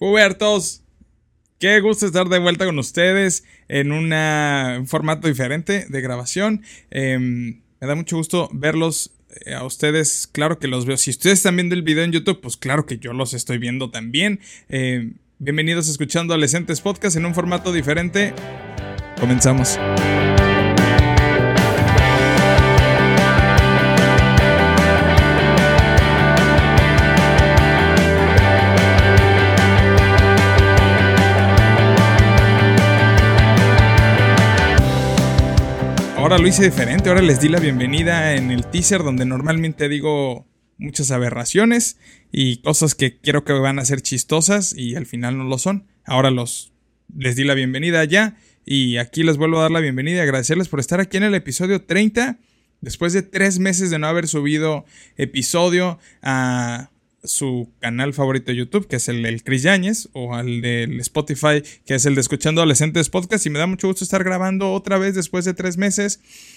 Pubertos, qué gusto estar de vuelta con ustedes en un formato diferente de grabación. Me da mucho gusto verlos a ustedes, claro que los veo. Si ustedes están viendo el video en YouTube, pues claro que yo los estoy viendo también. Bienvenidos a Escuchando Adolescentes Podcast en un formato diferente. Comenzamos. Ahora lo hice diferente, ahora les di la bienvenida en el teaser donde normalmente digo muchas aberraciones y cosas que quiero que van a ser chistosas y al final no lo son. Ahora les di la bienvenida ya y aquí les vuelvo a dar la bienvenida y agradecerles por estar aquí en el episodio 30. Después de 3 meses de no haber subido episodio a su canal favorito de YouTube, que es el Chris Yáñez, o al del Spotify, que es el de Escuchando Adolescentes Podcast, y me da mucho gusto estar grabando otra vez después de 3 meses,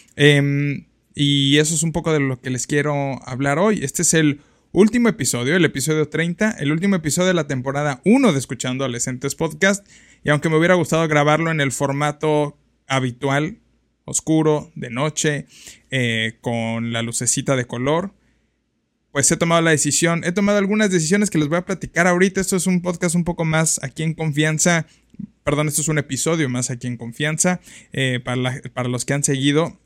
y eso es un poco de lo que les quiero hablar hoy. Este es el último episodio, el episodio 30, el último episodio de la temporada 1 de Escuchando Adolescentes Podcast, y aunque me hubiera gustado grabarlo en el formato habitual, oscuro, de noche, con la lucecita de color, pues he tomado algunas decisiones que les voy a platicar ahorita. Esto es un podcast un poco más aquí en confianza, esto es un episodio más aquí en confianza, para los que han seguido,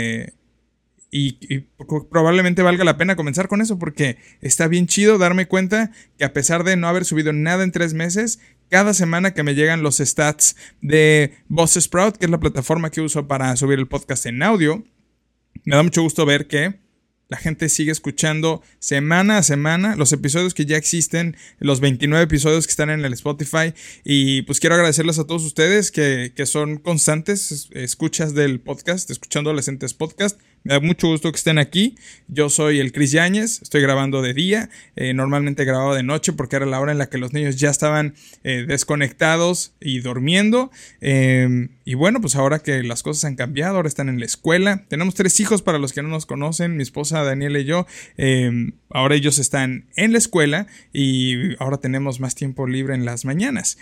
y probablemente valga la pena comenzar con eso, porque está bien chido darme cuenta que a pesar de no haber subido nada en 3 meses, cada semana que me llegan los stats de Buzzsprout, que es la plataforma que uso para subir el podcast en audio, me da mucho gusto ver que la gente sigue escuchando semana a semana los episodios que ya existen, los 29 episodios que están en el Spotify. Y pues quiero agradecerles a todos ustedes que son constantes escuchas del podcast, Escuchando Adolescentes Podcast. Me da mucho gusto que estén aquí. Yo soy el Chris Yáñez, estoy grabando de día. Normalmente grababa de noche porque era la hora en la que los niños ya estaban desconectados y durmiendo. Y bueno, pues ahora que las cosas han cambiado, ahora están en la escuela. Tenemos 3 hijos para los que no nos conocen, mi esposa Daniela y yo. Ahora ellos están en la escuela y ahora tenemos más tiempo libre en las mañanas.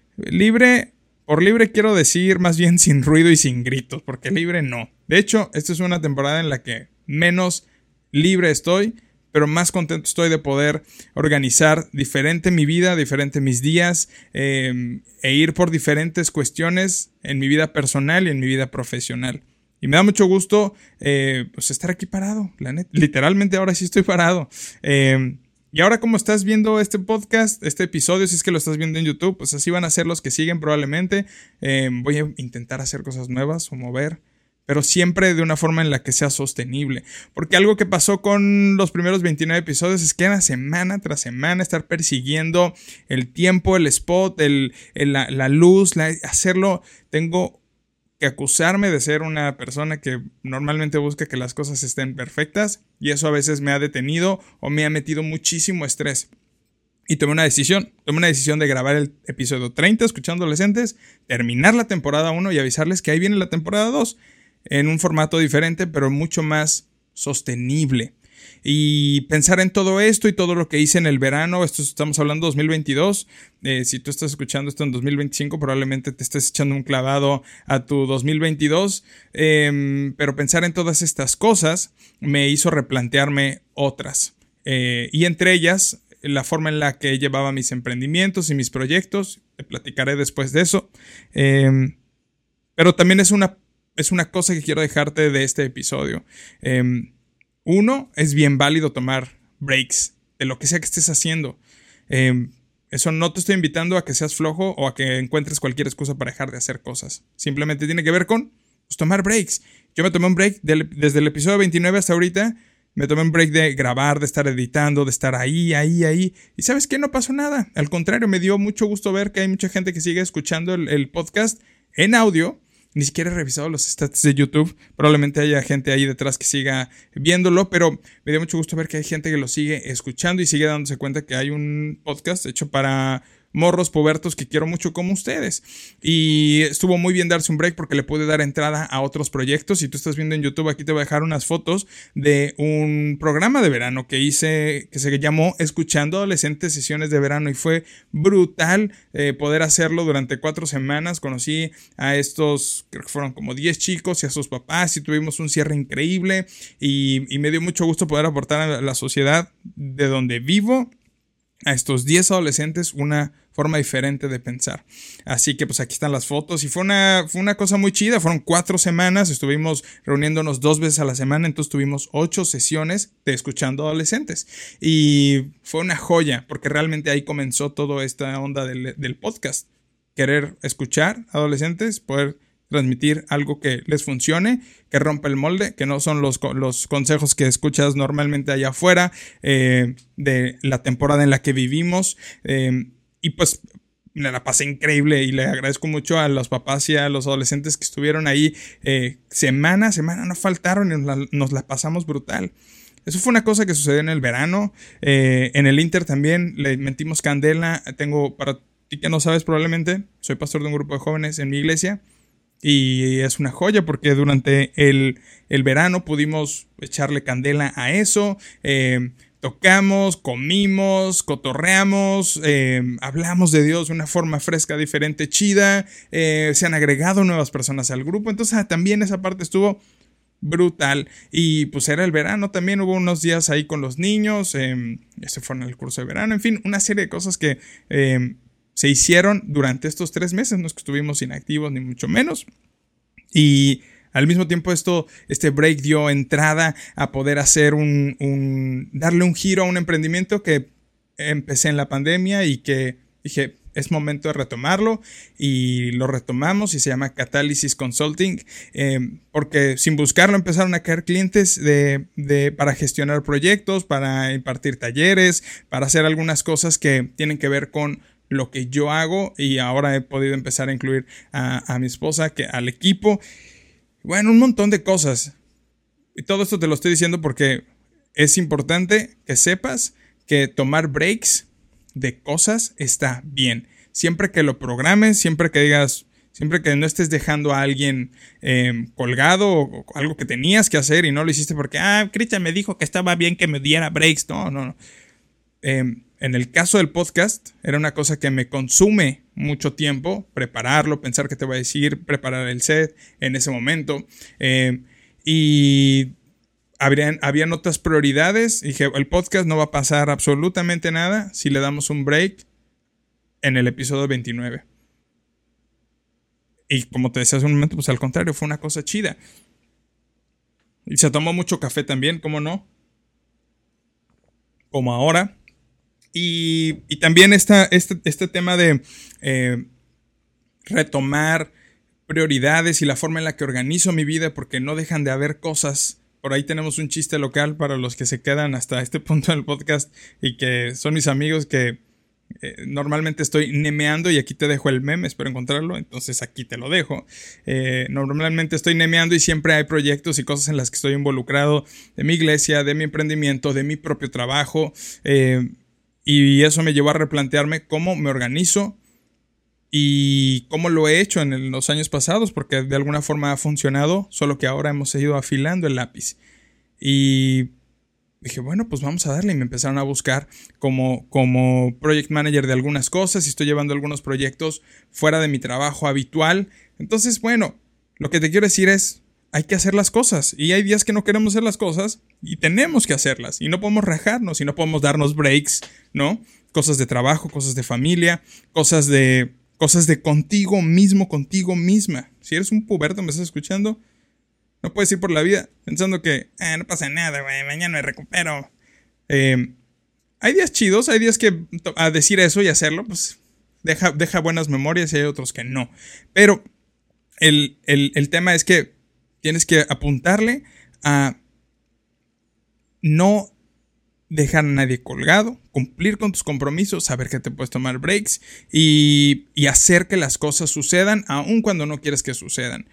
Por libre quiero decir más bien sin ruido y sin gritos, porque libre no. De hecho, esta es una temporada en la que menos libre estoy, pero más contento estoy de poder organizar diferente mi vida, diferente mis días, e ir por diferentes cuestiones en mi vida personal y en mi vida profesional. Y me da mucho gusto pues estar aquí parado, la neta. Literalmente ahora sí estoy parado. Y ahora, como estás viendo este podcast, este episodio, si es que lo estás viendo en YouTube, pues así van a ser los que siguen probablemente. Voy a intentar hacer cosas nuevas o mover, pero siempre de una forma en la que sea sostenible. Porque algo que pasó con los primeros 29 episodios es que era semana tras semana estar persiguiendo el tiempo, el spot, la luz, hacerlo. Tengo que acusarme de ser una persona que normalmente busca que las cosas estén perfectas, y eso a veces me ha detenido o me ha metido muchísimo estrés. Y tomé una decisión de grabar el episodio 30, Escuchando Adolescentes, terminar la temporada 1 y avisarles que ahí viene la temporada 2, en un formato diferente, pero mucho más sostenible. Y pensar en todo esto y todo lo que hice en el verano. Estamos hablando de 2022. Si tú estás escuchando esto en 2025, probablemente te estés echando un clavado a tu 2022. Pero pensar en todas estas cosas me hizo replantearme otras. Y entre ellas, la forma en la que llevaba mis emprendimientos y mis proyectos. Te platicaré después de eso. Pero también es una cosa que quiero dejarte de este episodio. Uno, es bien válido tomar breaks de lo que sea que estés haciendo. Eso no te estoy invitando a que seas flojo o a que encuentres cualquier excusa para dejar de hacer cosas. Simplemente tiene que ver con tomar breaks. Yo me tomé un break desde el episodio 29 hasta ahorita. Me tomé un break de grabar, de estar editando, de estar ahí. Y ¿sabes qué? No pasó nada. Al contrario, me dio mucho gusto ver que hay mucha gente que sigue escuchando el podcast en audio. Ni siquiera he revisado los stats de YouTube. Probablemente haya gente ahí detrás que siga viéndolo, pero me dio mucho gusto ver que hay gente que lo sigue escuchando y sigue dándose cuenta que hay un podcast hecho para morros pubertos que quiero mucho como ustedes. Y estuvo muy bien darse un break porque le pude dar entrada a otros proyectos. Si tú estás viendo en YouTube, aquí te voy a dejar unas fotos de un programa de verano que hice, que se llamó Escuchando Adolescentes, sesiones de verano, y fue brutal poder hacerlo durante 4 semanas. Conocí a estos, creo que fueron como 10 chicos y a sus papás, y tuvimos un cierre increíble, y me dio mucho gusto poder aportar a la sociedad de donde vivo, a estos 10 adolescentes, una forma diferente de pensar. Así que pues aquí están las fotos y fue una cosa muy chida. Fueron 4 semanas, estuvimos reuniéndonos 2 veces a la semana, entonces tuvimos 8 sesiones de Escuchando Adolescentes y fue una joya porque realmente ahí comenzó toda esta onda del podcast. Querer escuchar adolescentes, poder transmitir algo que les funcione, que rompa el molde, que no son los consejos que escuchas normalmente allá afuera, de la temporada en la que vivimos. Y pues me la pasé increíble y le agradezco mucho a los papás y a los adolescentes que estuvieron ahí semana a semana, no faltaron y nos la pasamos brutal. Eso fue una cosa que sucedió en el verano. En el Inter también le metimos candela. Para ti que no sabes probablemente, soy pastor de un grupo de jóvenes en mi iglesia. Y es una joya porque durante el verano pudimos echarle candela a eso. Tocamos, comimos, cotorreamos, hablamos de Dios de una forma fresca, diferente, chida. Se han agregado nuevas personas al grupo. Entonces también esa parte estuvo brutal. Y pues era el verano también. Hubo unos días ahí con los niños. Se fueron al curso de verano. En fin, una serie de cosas que se hicieron durante estos 3 meses. No es que estuvimos inactivos ni mucho menos. Y al mismo tiempo este break dio entrada a poder hacer darle un giro a un emprendimiento que empecé en la pandemia y que dije, es momento de retomarlo, y lo retomamos y se llama Catálisis Consulting, porque sin buscarlo empezaron a caer clientes para gestionar proyectos, para impartir talleres, para hacer algunas cosas que tienen que ver con lo que yo hago, y ahora he podido empezar a incluir a mi esposa, al equipo. Bueno, un montón de cosas. Y todo esto te lo estoy diciendo porque es importante que sepas que tomar breaks de cosas está bien. Siempre que lo programes, siempre que no estés dejando a alguien colgado o algo que tenías que hacer y no lo hiciste porque, Cristian me dijo que estaba bien que me diera breaks. No. En el caso del podcast, era una cosa que me consume mucho tiempo, prepararlo, pensar qué te voy a decir, preparar el set en ese momento. Y habían otras prioridades. Dije, el podcast no va a pasar absolutamente nada si le damos un break en el episodio 29. Y como te decía hace un momento, pues al contrario, fue una cosa chida. Y se tomó mucho café también, ¿cómo no? Como ahora. Y también este tema de retomar prioridades y la forma en la que organizo mi vida, porque no dejan de haber cosas. Por ahí tenemos un chiste local para los que se quedan hasta este punto del podcast y que son mis amigos, que normalmente estoy nemeando, y aquí te dejo el meme, espero encontrarlo, entonces aquí te lo dejo. Normalmente estoy nemeando y siempre hay proyectos y cosas en las que estoy involucrado, de mi iglesia, de mi emprendimiento, de mi propio trabajo, y eso me llevó a replantearme cómo me organizo y cómo lo he hecho en los años pasados, porque de alguna forma ha funcionado, solo que ahora hemos ido afilando el lápiz. Y dije, bueno, pues vamos a darle, y me empezaron a buscar como project manager de algunas cosas, y estoy llevando algunos proyectos fuera de mi trabajo habitual. Entonces, bueno, lo que te quiero decir es, hay que hacer las cosas, y hay días que no queremos hacer las cosas y tenemos que hacerlas, y no podemos rajarnos y no podemos darnos breaks, ¿no? Cosas de trabajo, cosas de familia, cosas de contigo mismo, contigo misma. Si eres un puberto, me estás escuchando, no puedes ir por la vida pensando que no pasa nada, güey, mañana me recupero. Hay días chidos, hay días que a decir eso y hacerlo, pues deja buenas memorias, y hay otros que no. Pero el tema es que tienes que apuntarle a no dejar a nadie colgado, cumplir con tus compromisos, saber que te puedes tomar breaks y hacer que las cosas sucedan, aun cuando no quieres que sucedan.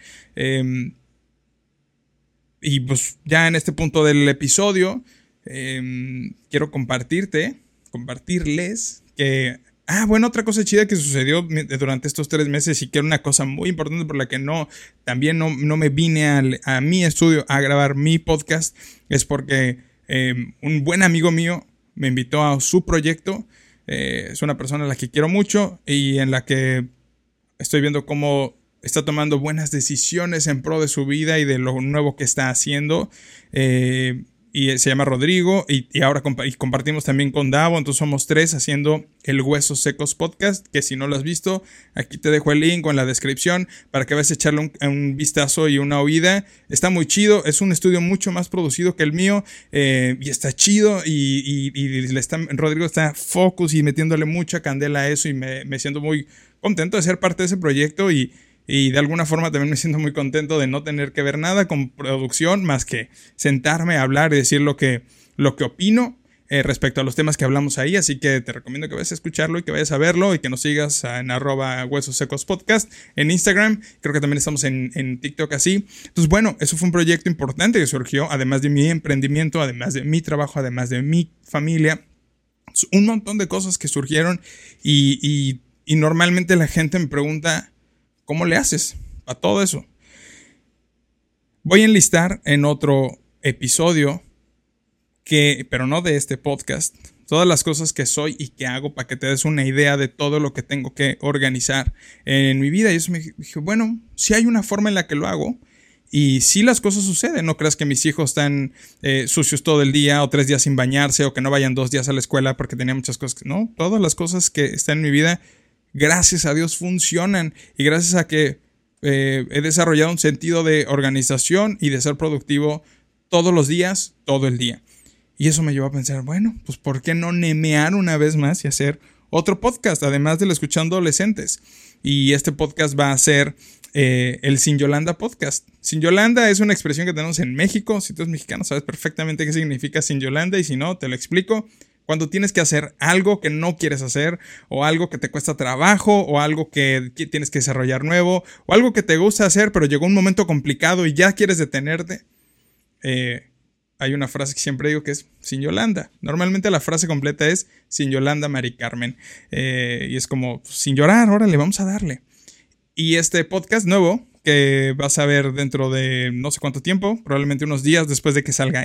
Y pues ya en este punto del episodio, quiero compartirles que Bueno, otra cosa chida que sucedió durante estos 3 meses y que era una cosa muy importante por la que también no me vine a mi estudio a grabar mi podcast, es porque un buen amigo mío me invitó a su proyecto. Es una persona a la que quiero mucho y en la que estoy viendo cómo está tomando buenas decisiones en pro de su vida y de lo nuevo que está haciendo. Y se llama Rodrigo y ahora compartimos también con Davo, entonces somos 3 haciendo el Huesos Secos Podcast, que si no lo has visto, aquí te dejo el link o en la descripción para que vayas a echarle un vistazo y una oída. Está muy chido, es un estudio mucho más producido que el mío y está chido Rodrigo está focus y metiéndole mucha candela a eso y me siento muy contento de ser parte de ese proyecto y de alguna forma también me siento muy contento de no tener que ver nada con producción más que sentarme a hablar y decir lo que opino respecto a los temas que hablamos ahí. Así que te recomiendo que vayas a escucharlo y que vayas a verlo y que nos sigas en @huesosecospodcast en Instagram. Creo que también estamos en TikTok así. Entonces, bueno, eso fue un proyecto importante que surgió, además de mi emprendimiento, además de mi trabajo, además de mi familia. Un montón de cosas que surgieron y normalmente la gente me pregunta, ¿cómo le haces a todo eso? Voy a enlistar en otro episodio, pero no de este podcast, todas las cosas que soy y que hago para que te des una idea de todo lo que tengo que organizar en mi vida. Y eso me dije, bueno, si hay una forma en la que lo hago y si las cosas suceden. No creas que mis hijos están sucios todo el día o 3 días sin bañarse o que no vayan 2 días a la escuela porque tenía muchas cosas. No, todas las cosas que están en mi vida, gracias a Dios, funcionan y gracias a que he desarrollado un sentido de organización y de ser productivo todos los días, todo el día. Y eso me llevó a pensar, bueno, pues ¿por qué no nemear una vez más y hacer otro podcast, además del Escuchando Adolescentes? Y este podcast va a ser el Sin Yolanda Podcast. Sin Yolanda es una expresión que tenemos en México. Si tú eres mexicano sabes perfectamente qué significa Sin Yolanda y si no, te lo explico. Cuando tienes que hacer algo que no quieres hacer, o algo que te cuesta trabajo, o algo que tienes que desarrollar nuevo, o algo que te gusta hacer, pero llegó un momento complicado y ya quieres detenerte. Hay una frase que siempre digo que es sin Yolanda. Normalmente la frase completa es sin Yolanda, Mari Carmen. Y es como, sin llorar, órale, vamos a darle. Y este podcast nuevo, que vas a ver dentro de no sé cuánto tiempo, probablemente unos días después de que salga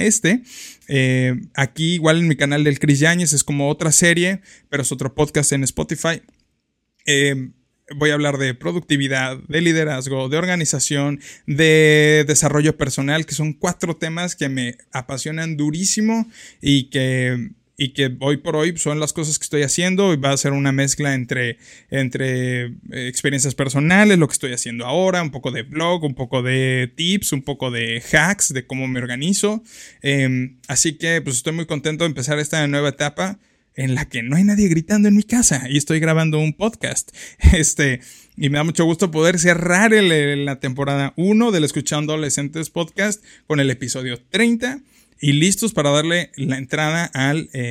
aquí igual en mi canal del Chris Yáñez es como otra serie, pero es otro podcast en Spotify. Voy a hablar de productividad, de liderazgo, de organización, de desarrollo personal, que son 4 temas que me apasionan durísimo y que hoy por hoy son las cosas que estoy haciendo y va a ser una mezcla entre experiencias personales, lo que estoy haciendo ahora, un poco de blog, un poco de tips, un poco de hacks de cómo me organizo. Así que pues estoy muy contento de empezar esta nueva etapa en la que no hay nadie gritando en mi casa y estoy grabando un podcast. Y me da mucho gusto poder cerrar la temporada 1 del Escuchando Adolescentes Podcast con el episodio 30 y listos para darle la entrada a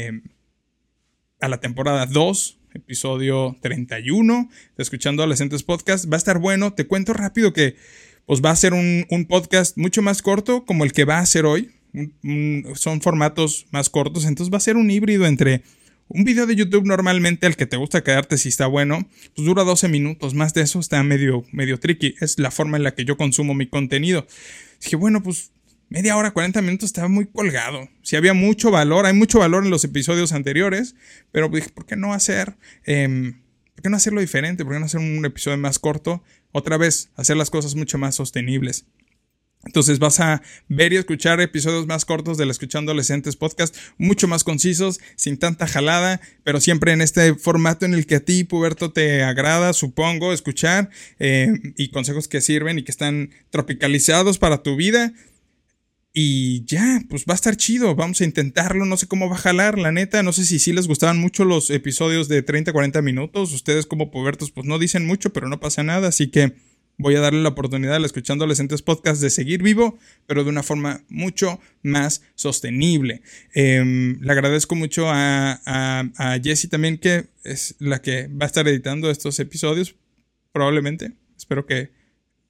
la temporada 2, episodio 31 de Escuchando Adolescentes Podcast. Va a estar bueno. Te cuento rápido que pues va a ser un podcast mucho más corto como el que va a ser hoy. Son formatos más cortos, entonces va a ser un híbrido entre un video de YouTube normalmente, el que te gusta quedarte si está bueno, pues dura 12 minutos, más de eso está medio tricky, es la forma en la que yo consumo mi contenido. Dije, bueno, pues media hora, 40 minutos estaba muy colgado. Si había mucho valor, hay mucho valor en los episodios anteriores, pero dije, ¿por qué no hacerlo diferente? ¿Por qué no hacer un episodio más corto? Otra vez, hacer las cosas mucho más sostenibles. Entonces vas a ver y escuchar episodios más cortos del Escuchando Adolescentes Podcast, mucho más concisos, sin tanta jalada, pero siempre en este formato en el que a ti, puberto, te agrada, supongo, escuchar y consejos que sirven y que están tropicalizados para tu vida. Y ya, pues va a estar chido, vamos a intentarlo, no sé cómo va a jalar, la neta, no sé si les gustaban mucho los episodios de 30-40 minutos, ustedes como pubertos pues no dicen mucho, pero no pasa nada, así que voy a darle la oportunidad al Escuchando Adolescentes Podcast de seguir vivo, pero de una forma mucho más sostenible. Le agradezco mucho a Jessie también, que es la que va a estar editando estos episodios, probablemente. Espero que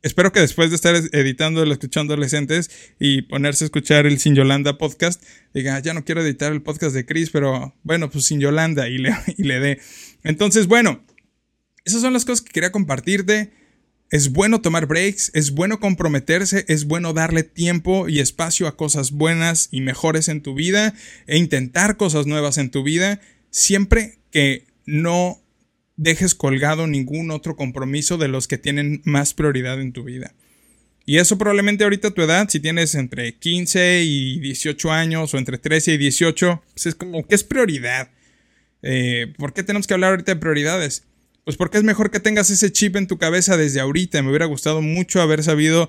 Espero que después de estar editando el Escuchando Adolescentes y ponerse a escuchar el Sin Yolanda podcast, diga, ya no quiero editar el podcast de Chris, pero bueno, pues Sin Yolanda y le dé. Entonces, bueno, esas son las cosas que quería compartirte. Es bueno tomar breaks, es bueno comprometerse, es bueno darle tiempo y espacio a cosas buenas y mejores en tu vida e intentar cosas nuevas en tu vida, siempre que no dejes colgado ningún otro compromiso de los que tienen más prioridad en tu vida. Y eso probablemente ahorita a tu edad, si tienes entre 15 y 18 años o entre 13 y 18, pues es como que es prioridad. ¿Por qué tenemos que hablar ahorita de prioridades? Pues porque es mejor que tengas ese chip en tu cabeza desde ahorita. Me hubiera gustado mucho haber sabido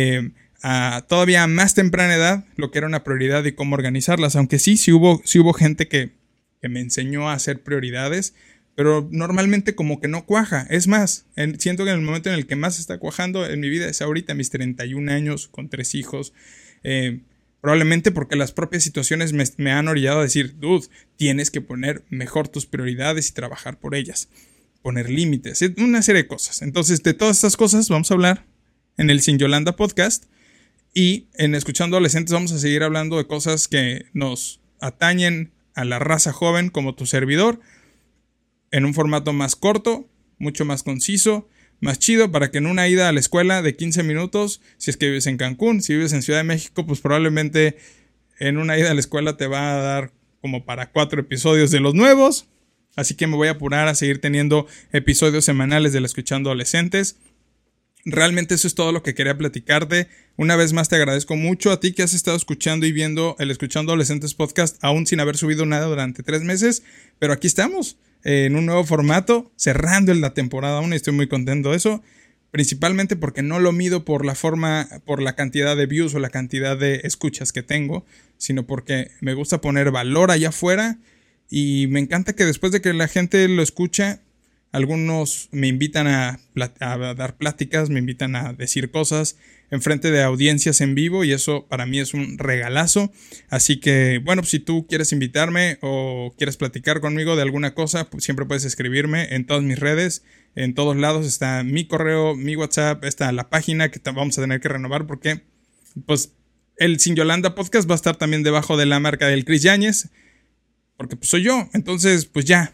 a todavía más temprana edad lo que era una prioridad y cómo organizarlas. Aunque sí hubo gente que me enseñó a hacer prioridades, pero normalmente como que no cuaja. Es más, siento que en el momento en el que más está cuajando en mi vida es ahorita, a mis 31 años, con 3 hijos. Probablemente porque las propias situaciones me han orillado a decir, dude, tienes que poner mejor tus prioridades y trabajar por ellas. Poner límites, una serie de cosas. Entonces, de todas estas cosas vamos a hablar en el Sin Yolanda podcast. Y en Escuchando Adolescentes vamos a seguir hablando de cosas que nos atañen a la raza joven como tu servidor, en un formato más corto, mucho más conciso, más chido, para que en una ida a la escuela de 15 minutos, si es que vives en Cancún, si vives en Ciudad de México, pues probablemente en una ida a la escuela te va a dar como para 4 episodios de los nuevos. Así que me voy a apurar a seguir teniendo episodios semanales del Escuchando Adolescentes. Realmente eso es todo lo que quería platicarte. Una vez más te agradezco mucho a ti que has estado escuchando y viendo el Escuchando Adolescentes podcast, aún sin haber subido nada durante 3 meses. Pero aquí estamos, en un nuevo formato, cerrando la temporada 1 y estoy muy contento de eso. Principalmente porque no lo mido por la cantidad de views o la cantidad de escuchas que tengo, sino porque me gusta poner valor allá afuera. Y me encanta que después de que la gente lo escucha, algunos me invitan a dar pláticas, me invitan a decir cosas enfrente de audiencias en vivo y eso para mí es un regalazo. Así que bueno, pues si tú quieres invitarme o quieres platicar conmigo de alguna cosa, pues siempre puedes escribirme en todas mis redes. En todos lados está mi correo, mi WhatsApp, está la página que vamos a tener que renovar porque pues el Sin Yolanda podcast va a estar también debajo de la marca del Chris Yáñez. Porque pues soy yo, entonces pues ya,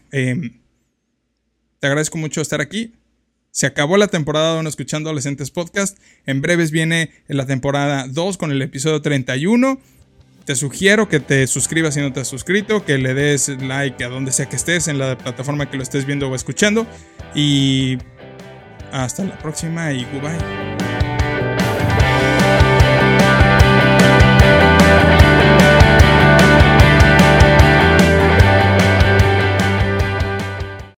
te agradezco mucho estar aquí. Se acabó la temporada 1 Escuchando Adolescentes Podcast. En breves viene la temporada 2 con el episodio 31. Te sugiero que te suscribas si no te has suscrito, que le des like a donde sea que estés, en la plataforma que lo estés viendo o escuchando. Y hasta la próxima y goodbye.